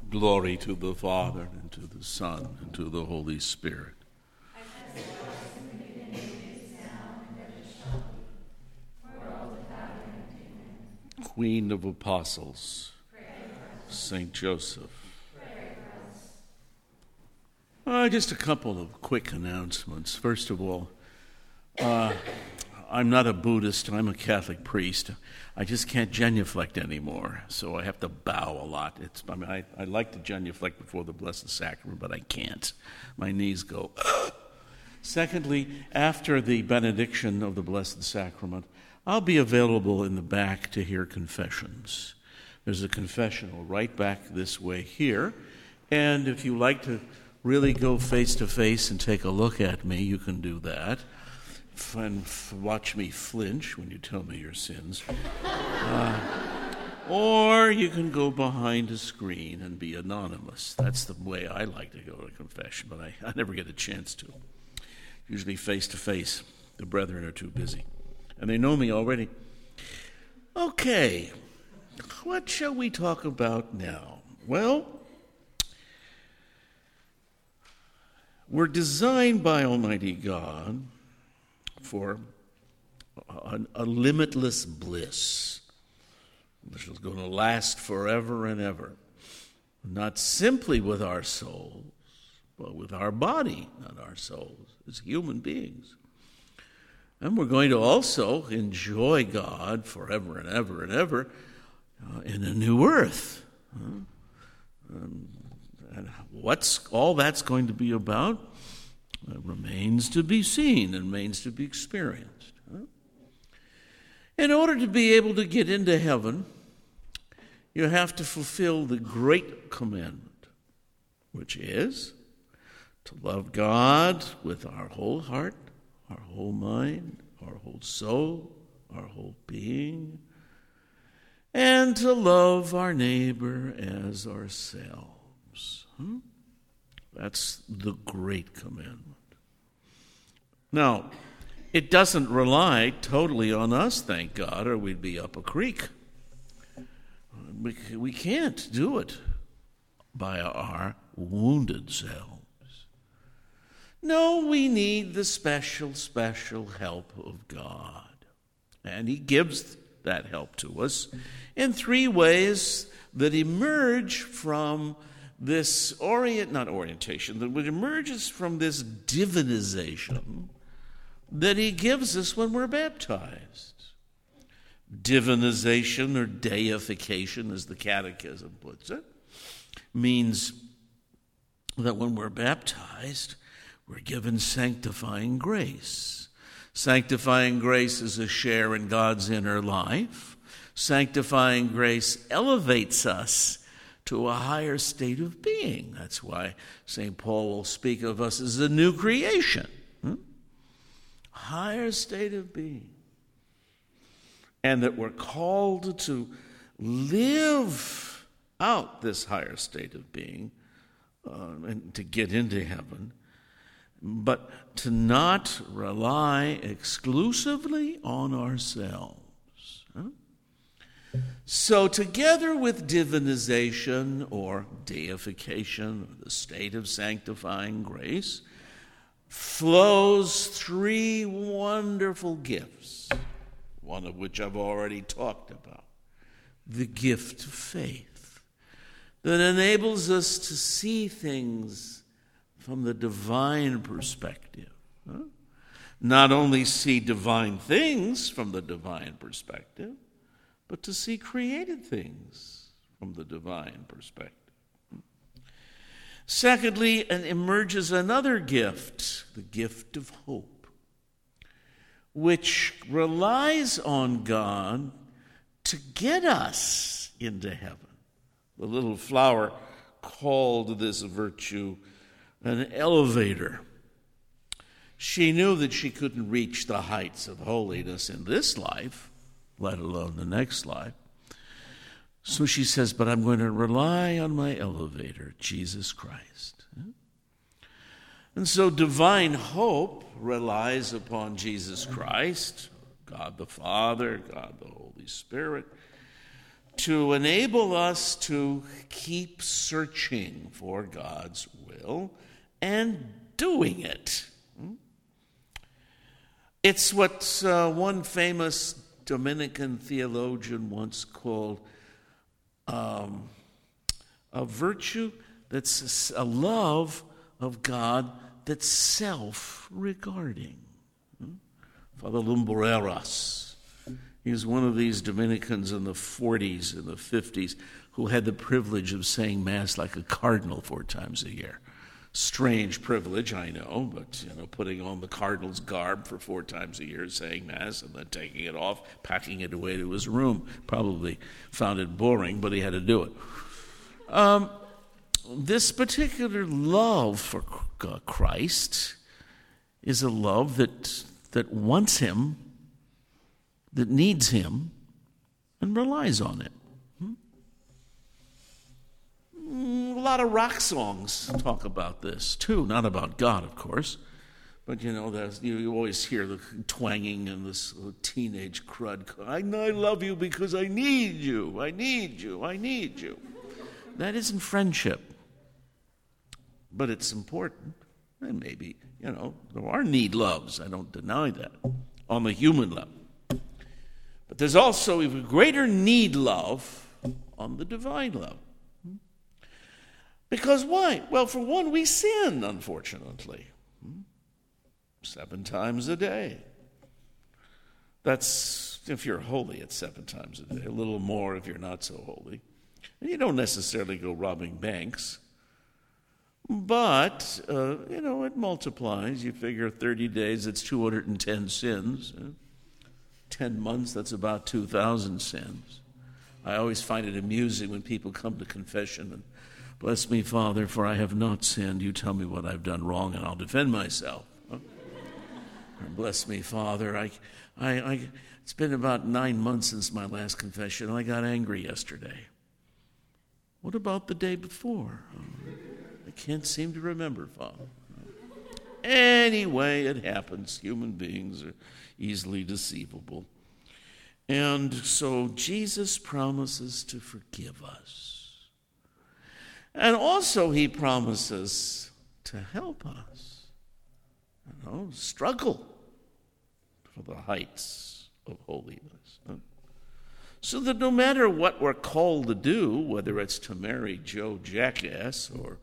Glory to the Father, and to the Son, and to the Holy Spirit. Queen of Apostles, Saint Joseph. Just a couple of quick announcements. First of all, I'm not a Buddhist, I'm a Catholic priest. I just can't genuflect anymore, so I have to bow a lot. I like to genuflect before the Blessed Sacrament, but I can't. My knees go. Secondly, after the benediction of the Blessed Sacrament, I'll be available in the back to hear confessions. There's a confessional right back this way here, and if you like to really go face to face and take a look at me, you can do that. And watch me flinch when you tell me your sins. Or you can go behind a screen and be anonymous. That's the way I like to go to confession, but I never get a chance to. Usually face to face. The brethren are too busy. And they know me already. Okay, what shall we talk about now? Well, we're designed by Almighty God for a limitless bliss, which is going to last forever and ever. Not simply with our souls, but with our body, not our souls, as human beings. And we're going to also enjoy God forever and ever and ever in a new earth. And what's all that's going to be about remains to be seen and remains to be experienced. In order to be able to get into heaven, you have to fulfill the great commandment, which is to love God with our whole heart, our whole mind, our whole soul, our whole being, and to love our neighbor as ourselves. That's the great commandment. Now, it doesn't rely totally on us, thank God, or we'd be up a creek. We can't do it by our wounded selves. No, we need the special help of God. And He gives that help to us in three ways that emerge from this that emerges from this divinization that He gives us when we're baptized. Divinization or deification, as the Catechism puts it, means that when we're baptized, we're given sanctifying grace. Sanctifying grace is a share in God's inner life. Sanctifying grace elevates us to a higher state of being. That's why St. Paul will speak of us as a new creation. Higher state of being. And that we're called to live out this higher state of being and to get into heaven, but to not rely exclusively on ourselves. So together with divinization or deification, or the state of sanctifying grace, flows three wonderful gifts, one of which I've already talked about. The gift of faith that enables us to see things from the divine perspective. Not only see divine things from the divine perspective, but to see created things from the divine perspective. Secondly, emerges another gift, the gift of hope, which relies on God to get us into heaven. The little flower called this virtue an elevator. She knew that she couldn't reach the heights of holiness in this life, let alone the next life. So she says, but I'm going to rely on my elevator, Jesus Christ. And so divine hope relies upon Jesus Christ, God the Father, God the Holy Spirit, to enable us to keep searching for God's will and doing it. It's what one famous Dominican theologian once called a virtue that's a love of God that's self-regarding. Father Lumbreras, he was one of these Dominicans in the 40s and the 50s who had the privilege of saying Mass like a cardinal 4 times a year. Strange privilege, I know, but putting on the cardinal's garb for 4 times a year, saying Mass, and then taking it off, packing it away to his room. Probably found it boring, but he had to do it. This particular love for Christ is a love that wants him, that needs him, and relies on it. A lot of rock songs talk about this, too. Not about God, of course. But, you always hear the twanging and this teenage crud. I love you because I need you. I need you. I need you. That isn't friendship. But it's important. And maybe, there are need loves. I don't deny that on the human level. But there's also even greater need love on the divine level. Because why? Well, for one, we sin, unfortunately. 7 times a day. That's, if you're holy, it's 7 times a day. A little more if you're not so holy. And you don't necessarily go robbing banks. But, it multiplies. You figure 30 days, it's 210 sins. 10 months, that's about 2,000 sins. I always find it amusing when people come to confession and, bless me, Father, for I have not sinned. You tell me what I've done wrong, and I'll defend myself. Bless me, Father. It's been about 9 months since my last confession. I got angry yesterday. What about the day before? I can't seem to remember, Father. Anyway, it happens. Human beings are easily deceivable. And so Jesus promises to forgive us. And also he promises to help us, struggle for the heights of holiness. So that no matter what we're called to do, whether it's to marry Joe Jackass or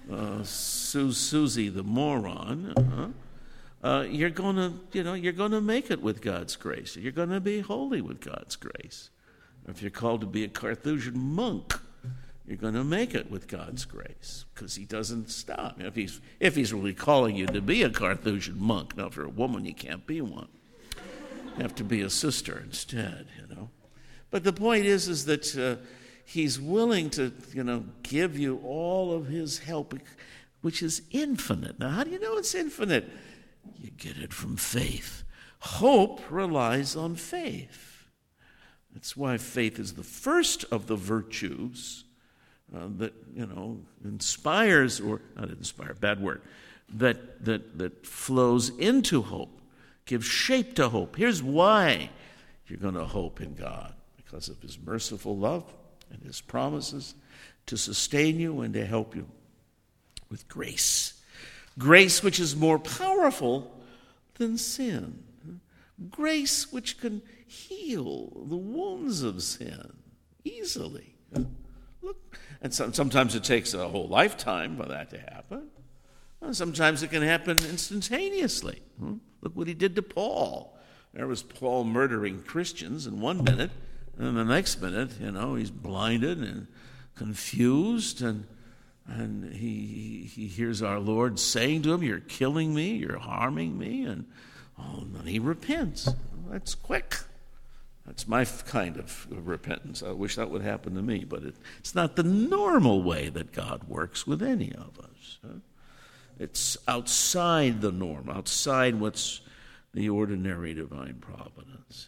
Susie the moron, you're gonna make it with God's grace. You're gonna be holy with God's grace. If you're called to be a Carthusian monk, you're going to make it with God's grace because he doesn't stop. If he's really calling you to be a Carthusian monk. Now, if you're a woman, you can't be one. You have to be a sister instead, But the point is that he's willing to, give you all of his help, which is infinite. Now, how do you know it's infinite? You get it from faith. Hope relies on faith. That's why faith is the first of the virtues that inspires, or not inspire, bad word, that flows into hope, gives shape to hope. Here's why you're going to hope in God: because of his merciful love and his promises to sustain you and to help you with grace. Grace which is more powerful than sin. Grace which can heal the wounds of sin easily. Look, and sometimes it takes a whole lifetime for that to happen. And sometimes it can happen instantaneously. Look what he did to Paul. There was Paul murdering Christians in 1 minute, and then the next minute, he's blinded and confused, and he hears our Lord saying to him, "You're killing me, you're harming me," and then he repents. That's quick. That's my kind of repentance. I wish that would happen to me, but it's not the normal way that God works with any of us. It's outside the norm, outside what's the ordinary divine providence.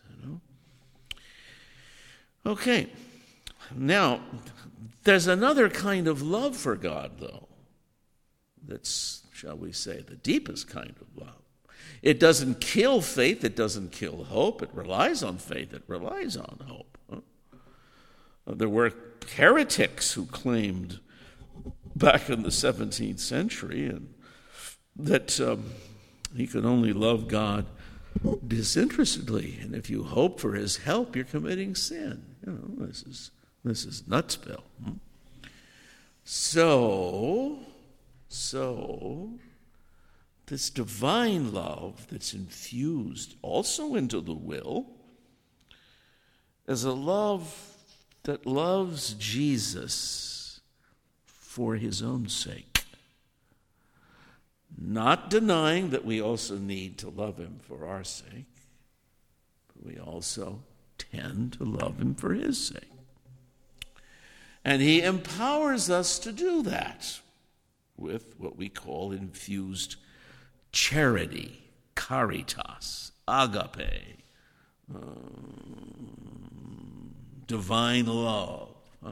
Okay, now there's another kind of love for God, though. That's, shall we say, the deepest kind of love. It doesn't kill faith. It doesn't kill hope. It relies on faith. It relies on hope. There were heretics who claimed back in the 17th century and that he could only love God disinterestedly, and if you hope for his help, you're committing sin. This is Nutsville. So this divine love that's infused also into the will is a love that loves Jesus for his own sake, not denying that we also need to love him for our sake, but we also tend to love him for his sake. And he empowers us to do that with what we call infused charity, caritas, agape, divine love.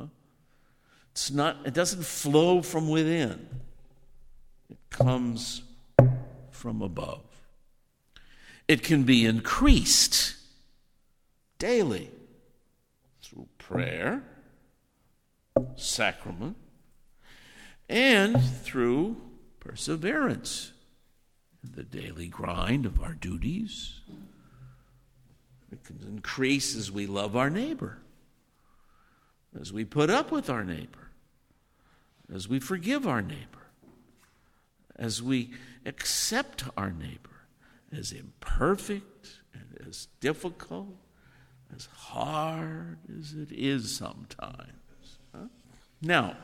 It doesn't flow from within. It comes from above. It can be increased daily through prayer, sacrament, and through perseverance in the daily grind of our duties. It can increase as we love our neighbor, as we put up with our neighbor, as we forgive our neighbor, as we accept our neighbor, as imperfect and as difficult, as hard as it is sometimes. Now,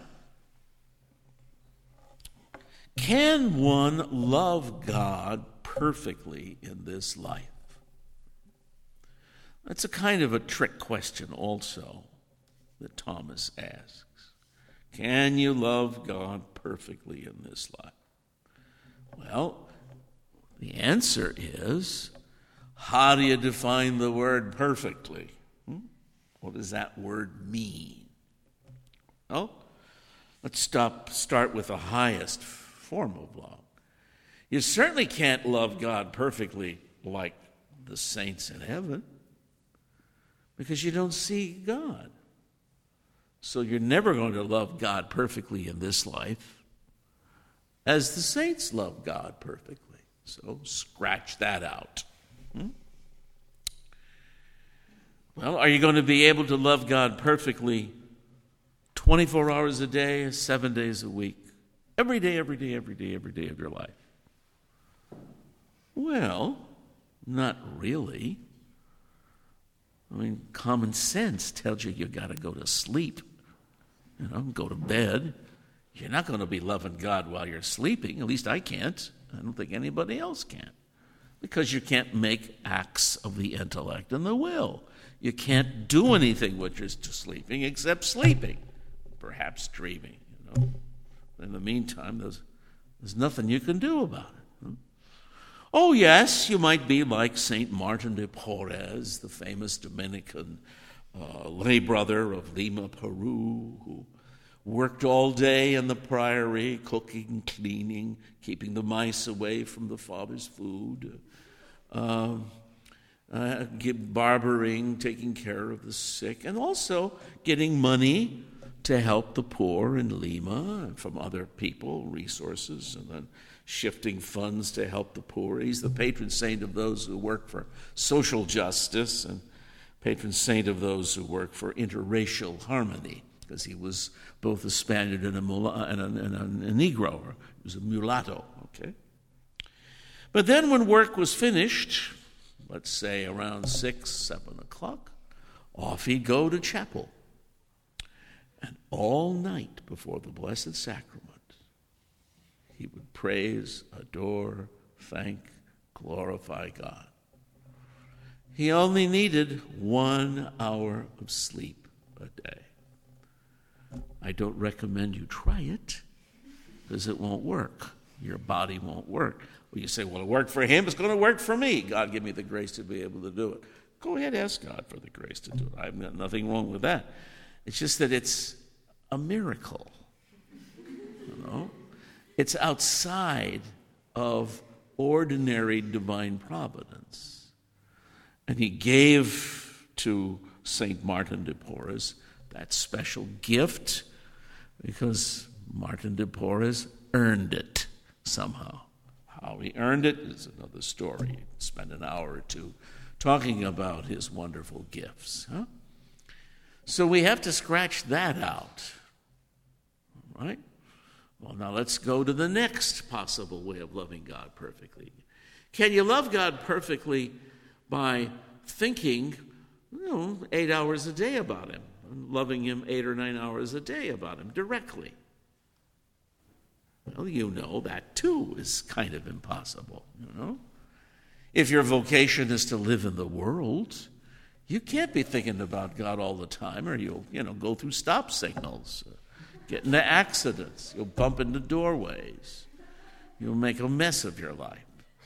can one love God perfectly in this life? That's a kind of a trick question also that Thomas asks. Can you love God perfectly in this life? Well, the answer is, how do you define the word perfectly? What does that word mean? Well, let's start with the highest form of love. You certainly can't love God perfectly like the saints in heaven, because you don't see God. So you're never going to love God perfectly in this life as the saints love God perfectly. So scratch that out. Well, are you going to be able to love God perfectly 24 hours a day, 7 days a week, every day of your life? Well, not really. I mean, common sense tells you got to go to sleep, go to bed. You're not going to be loving God while you're sleeping. At least I can't. I don't think anybody else can. Because you can't make acts of the intellect and the will. You can't do anything when you're sleeping except sleeping, perhaps dreaming. In the meantime, there's nothing you can do about it. Oh, yes, you might be like St. Martin de Porres, the famous Dominican lay brother of Lima, Peru, who worked all day in the priory, cooking, cleaning, keeping the mice away from the father's food, barbering, taking care of the sick, and also getting money to help the poor in Lima and from other people, resources, and then shifting funds to help the poor. He's the patron saint of those who work for social justice and patron saint of those who work for interracial harmony, because he was both a Spaniard and a Negro. He was a mulatto, okay? But then when work was finished, let's say around 6, 7 o'clock, off he'd go to chapel. And all night before the Blessed Sacrament, he would praise, adore, thank, glorify God. He only needed 1 hour of sleep a day. I don't recommend you try it, because it won't work. Your body won't work. Well, you say, well, it worked for him, it's going to work for me. God, give me the grace to be able to do it. Go ahead, ask God for the grace to do it. I've got nothing wrong with that. It's just that it's a miracle. It's outside of ordinary divine providence. And he gave to St. Martin de Porres that special gift because Martin de Porres earned it somehow. How he earned it is another story. Spend an hour or two talking about his wonderful gifts. Huh? So we have to scratch that out. All right? Well, now let's go to the next possible way of loving God perfectly. Can you love God perfectly by thinking, 8 hours a day about him, loving him 8 or 9 hours a day about him directly? Well, that too is kind of impossible, If your vocation is to live in the world, you can't be thinking about God all the time, or you'll, go through stop signals, get into accidents, you'll bump into doorways, you'll make a mess of your life.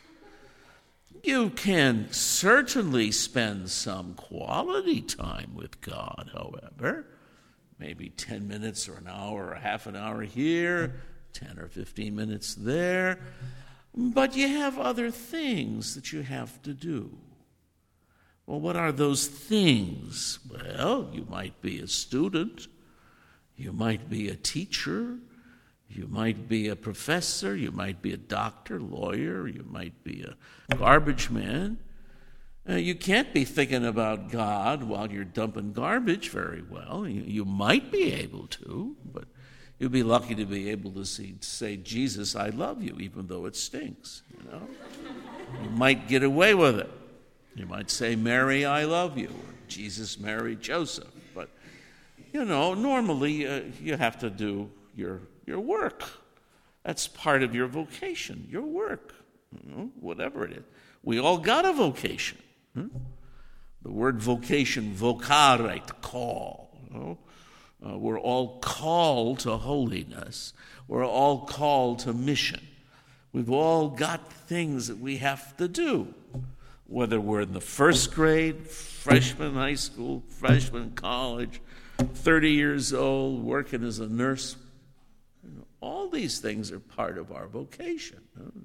You can certainly spend some quality time with God, however, maybe 10 minutes or an hour or half an hour here, 10 or 15 minutes there, but you have other things that you have to do. Well, what are those things? Well, you might be a student, you might be a teacher, you might be a professor, you might be a doctor, lawyer, you might be a garbage man. You can't be thinking about God while you're dumping garbage very well. You might be able to, but you'll be lucky to be able to say, Jesus, I love you, even though it stinks. You might get away with it. You might say, Mary, I love you, or Jesus married Joseph. But, normally you have to do your work. That's part of your vocation, your work, whatever it is. We all got a vocation. The word vocation, vocare, to call. We're all called to holiness. We're all called to mission. We've all got things that we have to do. Whether we're in the first grade, freshman high school, freshman college, 30 years old, working as a nurse, all these things are part of our vocation,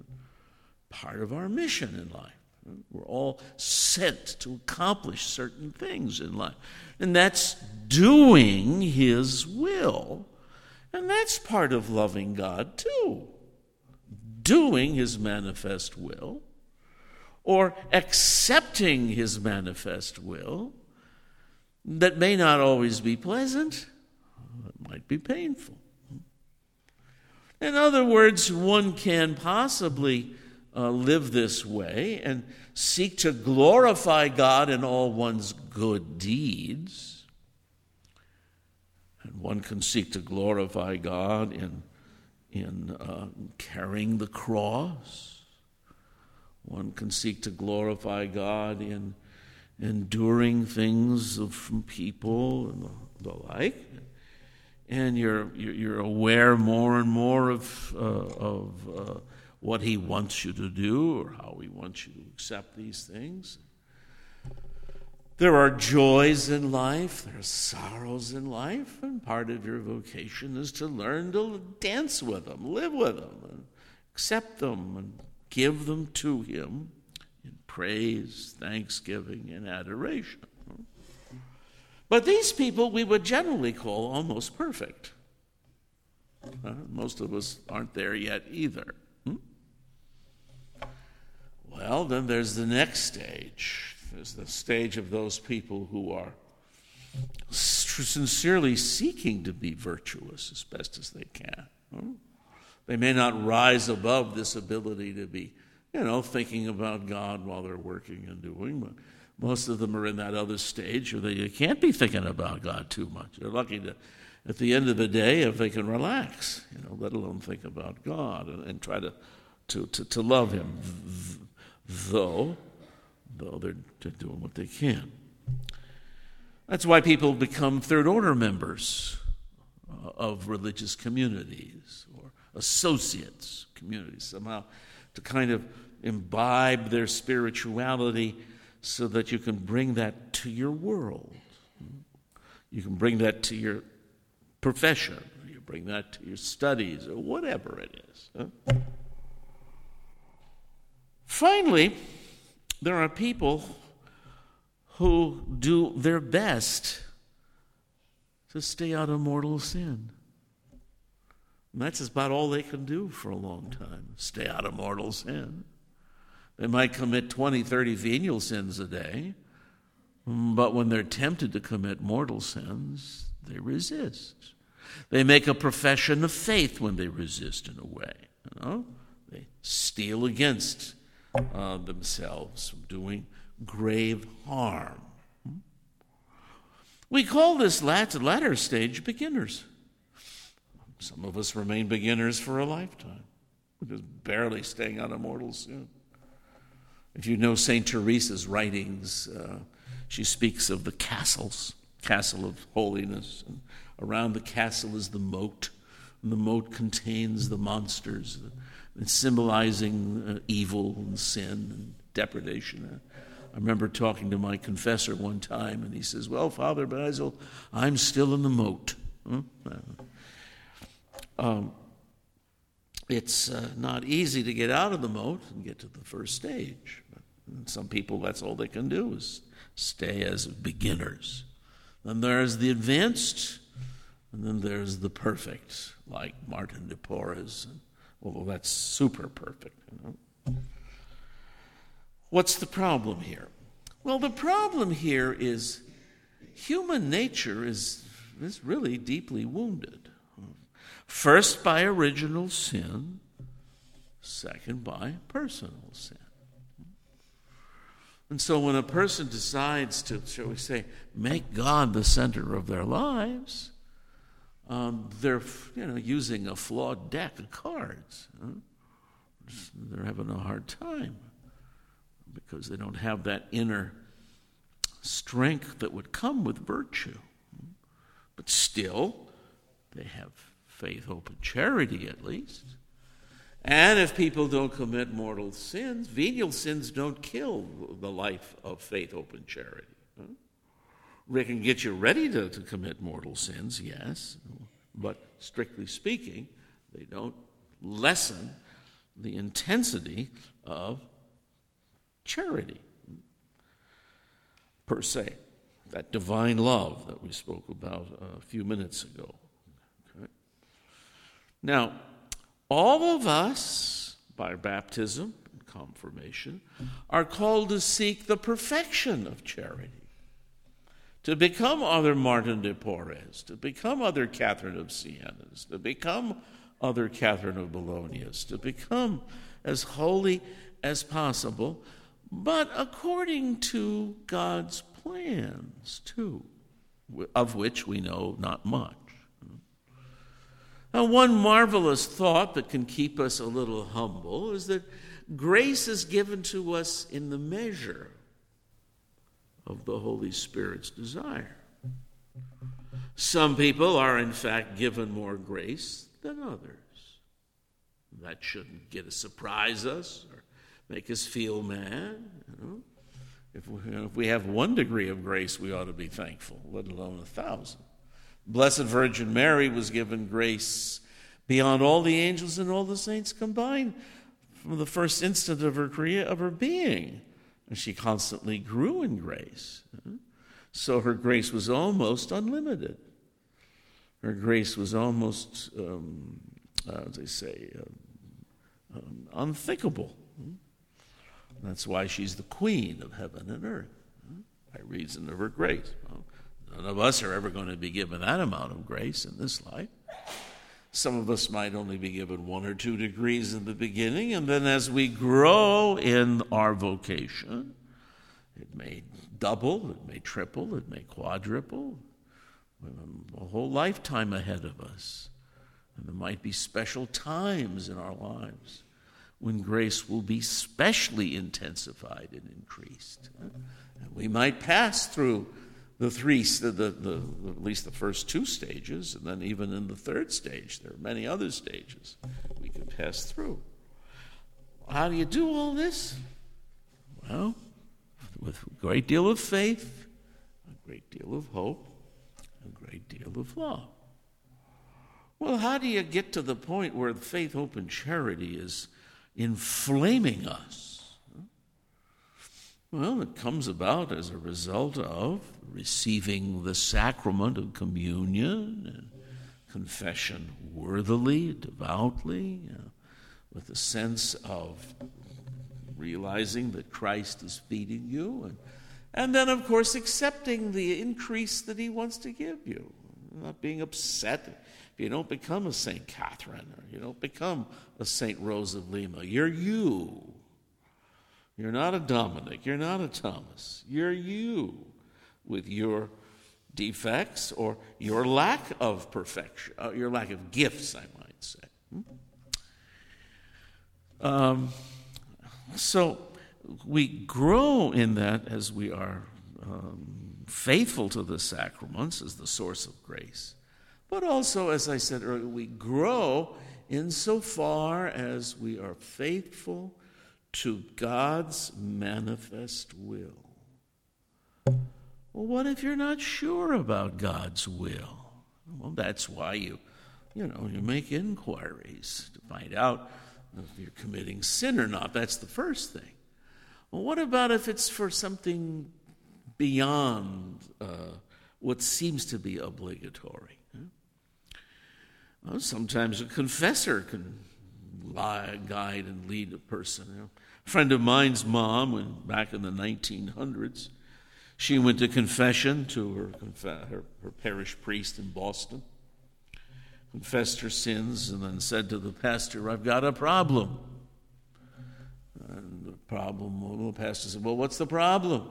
part of our mission in life. We're all sent to accomplish certain things in life. And that's doing His will. And that's part of loving God too. Doing His manifest will, or accepting His manifest will, that may not always be pleasant. It might be painful. In other words, one can possibly live this way and seek to glorify God in all one's good deeds. And one can seek to glorify God in carrying the cross. One can seek to glorify God in enduring things from people and the like. And you're aware more and more of what He wants you to do, or how He wants you to accept these things. There are joys in life, there are sorrows in life, and part of your vocation is to learn to dance with them, live with them, and accept them, and give them to Him in praise, thanksgiving, and adoration. But these people we would generally call almost perfect. Most of us aren't there yet either. Well, then there's the next stage. There's the stage of those people who are sincerely seeking to be virtuous as best as they can. They may not rise above this ability to be, thinking about God while they're working and doing, but most of them are in that other stage where they can't be thinking about God too much. They're lucky to, at the end of the day, if they can relax, let alone think about God and try to love Him, though they're doing what they can. That's why people become third-order members of religious communities or associates communities, somehow to kind of imbibe their spirituality so that you can bring that to your world. You can bring that to your profession, or you bring that to your studies, or whatever it is. Finally, there are people who do their best to stay out of mortal sin. And that's about all they can do for a long time, stay out of mortal sin. They might commit 20, 30 venial sins a day, but when they're tempted to commit mortal sins, they resist. They make a profession of faith when they resist in a way. They steel against themselves from doing grave harm. We call this latter stage beginners. Some of us remain beginners for a lifetime. We're just barely staying out of mortal sin. If you know St. Teresa's writings, she speaks of the castle of holiness. And around the castle is the moat, and the moat contains the monsters, symbolizing evil and sin and depredation. I remember talking to my confessor one time, and he says, "Well, Father Basil, I'm still in the moat." It's not easy to get out of the moat and get to the first stage. But some people, that's all they can do is stay as beginners. Then there's the advanced, and then there's the perfect, like Martin de Porres. Well, that's super perfect. What's the problem here? Well, the problem here is human nature is really deeply wounded. First by original sin, second by personal sin. And so when a person decides to, shall we say, make God the center of their lives, they're using a flawed deck of cards. They're having a hard time because they don't have that inner strength that would come with virtue. But still, they have faith, hope, and charity at least. And if people don't commit mortal sins, venial sins don't kill the life of faith, hope, and charity. They can get you ready to commit mortal sins, yes, but strictly speaking, they don't lessen the intensity of charity, per se. That divine love that we spoke about a few minutes ago. Okay. Now, all of us, by baptism and confirmation, are called to seek the perfection of charity, to become other Martin de Porres, to become other Catherine of Siena's, to become other Catherine of Bologna's, to become as holy as possible, but according to God's plans, too, of which we know not much. Now, one marvelous thought that can keep us a little humble is that grace is given to us in the measure of the Holy Spirit's desire. Some people are, in fact, given more grace than others. That shouldn't surprise us or make us feel mad. If we have 1 degree of grace, we ought to be thankful, let alone 1,000. Blessed Virgin Mary was given grace beyond all the angels and all the saints combined from the first instant of her being. And she constantly grew in grace. So her grace was almost unlimited. Her grace was almost, as they say, unthinkable. That's why she's the queen of heaven and earth, by reason of her grace. Well, none of us are ever going to be given that amount of grace in this life. Some of us might only be given 1 or 2 degrees in the beginning, and then as we grow in our vocation, it may double, it may triple, it may quadruple. We have a whole lifetime ahead of us. And there might be special times in our lives when grace will be specially intensified and increased. And we might pass through at least the first 2 stages, and then even in the 3rd stage, there are many other stages we can pass through. How do you do all this? Well, with a great deal of faith, a great deal of hope, a great deal of love. Well, how do you get to the point where faith, hope, and charity is inflaming us? Well, it comes about as a result of receiving the sacrament of communion and confession worthily, devoutly, with a sense of realizing that Christ is feeding you, and then, of course, accepting the increase that he wants to give you, not being upset if you don't become a St. Catherine or you don't become a St. Rose of Lima. You're you. You're not a Dominic. You're not a Thomas. You're you with your defects or your lack of perfection, your lack of gifts, I might say. So we grow in that as we are faithful to the sacraments as the source of grace. But also, as I said earlier, we grow insofar as we are faithful to God's manifest will. Well, what if you're not sure about God's will? Well, that's why you make inquiries to find out if you're committing sin or not. That's the first thing. Well, what about if it's for something beyond what seems to be obligatory? Well, sometimes a confessor can guide and lead a person. A friend of mine's mom, back in the 1900s, she went to confession to her parish priest in Boston, confessed her sins, and then said to the pastor, "I've got a problem." And the pastor said, "Well, what's the problem?"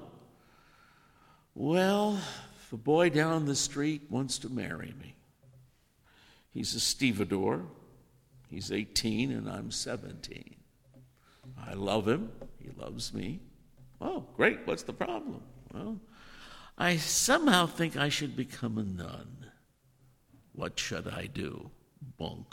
"Well, the boy down the street wants to marry me. He's a stevedore. He's 18 and I'm 17. I love him. He loves me." "Oh, great. What's the problem?" "Well, I somehow think I should become a nun. What should I do?" Bunk.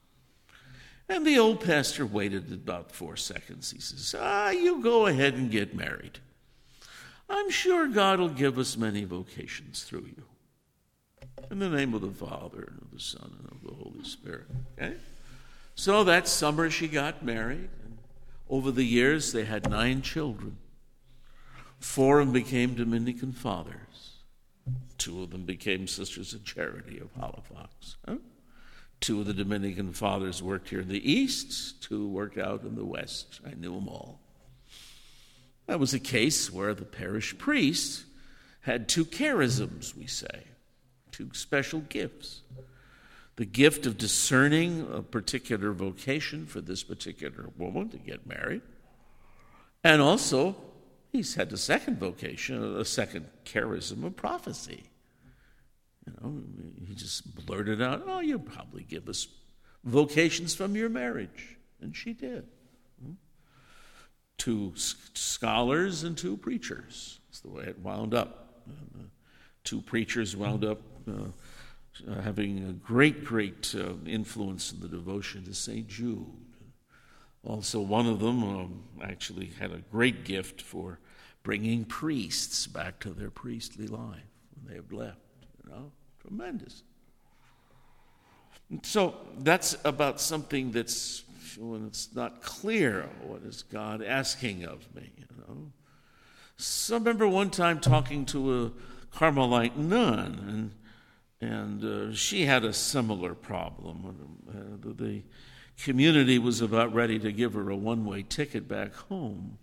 And the old pastor waited about 4 seconds. He says, "You go ahead and get married. I'm sure God will give us many vocations through you. In the name of the Father, and of the Son, and of the Holy Spirit." Okay? So that summer she got married. And over the years they had 9 children. 4 of them became Dominican fathers. 2 of them became Sisters of Charity of Halifax. 2 of the Dominican fathers worked here in the East. 2 worked out in the West. I knew them all. That was a case where the parish priest had 2 charisms, we say, 2 special gifts. The gift of discerning a particular vocation for this particular woman to get married. And also, he's had a second vocation, a second charism of prophecy. He just blurted out, "Oh, you'll probably give us vocations from your marriage." And she did. 2 scholars and 2 preachers. That's the way it wound up. 2 preachers wound up having a great influence in the devotion to St. Jude. Also, one of them actually had a great gift for bringing priests back to their priestly life when they had left. Tremendous. And so that's about something that's, when it's not clear, what is God asking of me? So I remember one time talking to a Carmelite nun, and she had a similar problem. The community was about ready to give her a one-way ticket back home,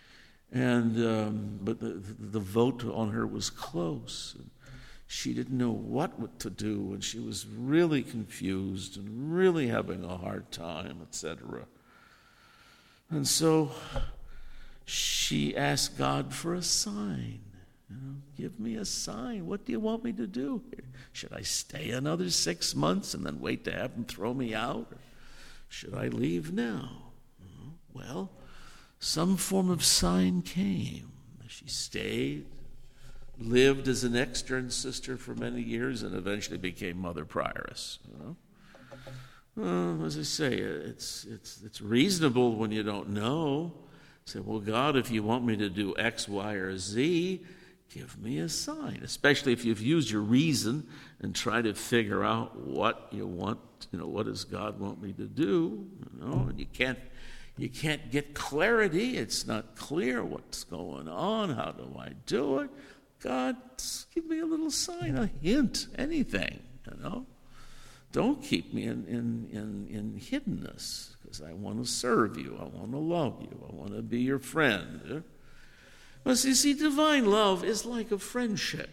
but the vote on her was close. And she didn't know what to do, and she was really confused and really having a hard time, etc. And so she asked God for a sign. Give me a sign. What do you want me to do here? Should I stay another 6 months and then wait to have him throw me out? Or should I leave now? Well, some form of sign came. She stayed, lived as an extern sister for many years, and eventually became Mother Prioress. As I say, it's reasonable when you don't know. Say, "Well, God, if you want me to do X, Y, or Z, give me a sign." Especially if you've used your reason and try to figure out what you want. What does God want me to do? And You can't get clarity. It's not clear what's going on. How do I do it? God, give me a little sign, a hint, anything, Don't keep me in hiddenness, because I want to serve you. I want to love you. I want to be your friend. But you see, divine love is like a friendship,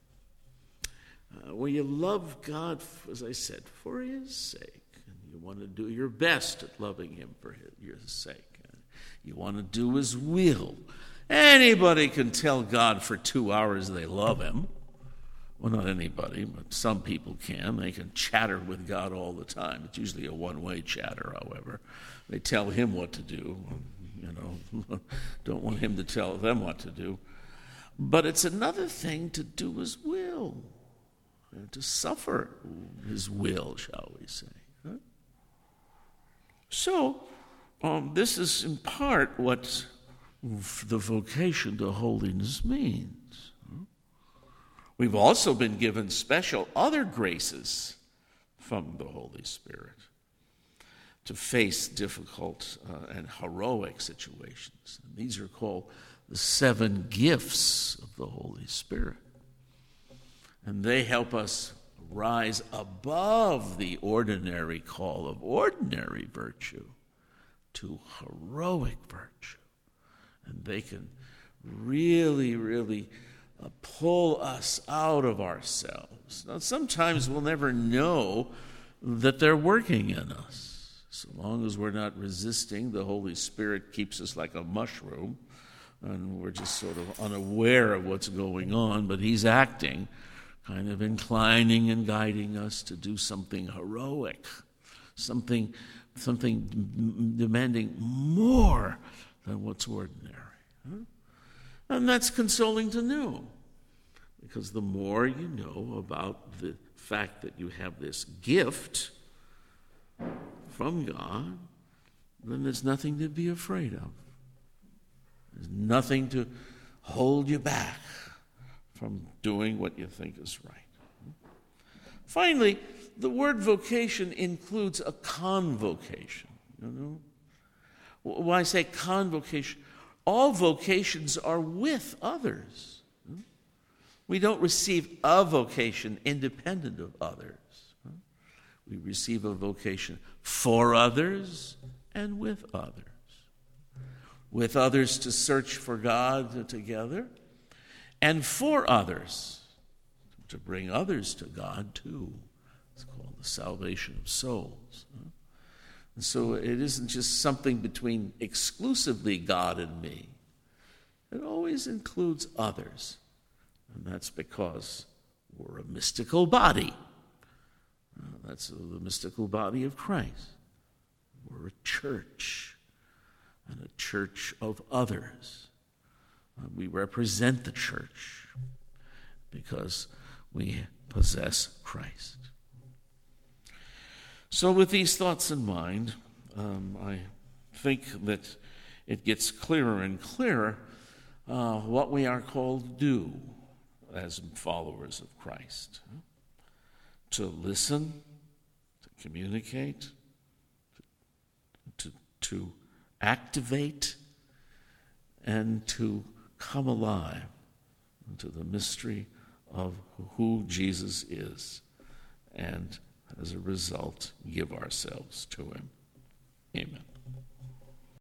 where you love God, as I said, for his sake. And you want to do your best at loving him for his sake. You want to do his will. Anybody can tell God for 2 hours they love him. Well, not anybody, but some people can. They can chatter with God all the time. It's usually a one-way chatter, however. They tell him what to do, don't want him to tell them what to do. But it's another thing to do his will, to suffer his will, shall we say. So, this is in part what the vocation to holiness means. We've also been given special other graces from the Holy Spirit to face difficult and heroic situations. And these are called the 7 gifts of the Holy Spirit. And they help us rise above the ordinary call of ordinary virtue to heroic virtue. And they can really, really pull us out of ourselves. Now, sometimes we'll never know that they're working in us. So long as we're not resisting, the Holy Spirit keeps us like a mushroom, and we're just sort of unaware of what's going on, but he's acting, kind of inclining and guiding us to do something heroic, something demanding more than what's ordinary. And that's consoling to know, because the more you know about the fact that you have this gift from God, then there's nothing to be afraid of. There's nothing to hold you back from doing what you think is right. Finally, the word vocation includes a convocation. When I say convocation, all vocations are with others. We don't receive a vocation independent of others. We receive a vocation for others and with others. With others to search for God together, and for others to bring others to God too. It's called the salvation of souls. And so it isn't just something between exclusively God and me. It always includes others. And that's because we're a mystical body. That's the mystical body of Christ. We're a church, and a church of others. We represent the church because we possess Christ. So with these thoughts in mind, I think that it gets clearer and clearer what we are called to do as followers of Christ. To listen, to communicate, to activate, and to come alive to the mystery of who Jesus is, and as a result, give ourselves to him. Amen.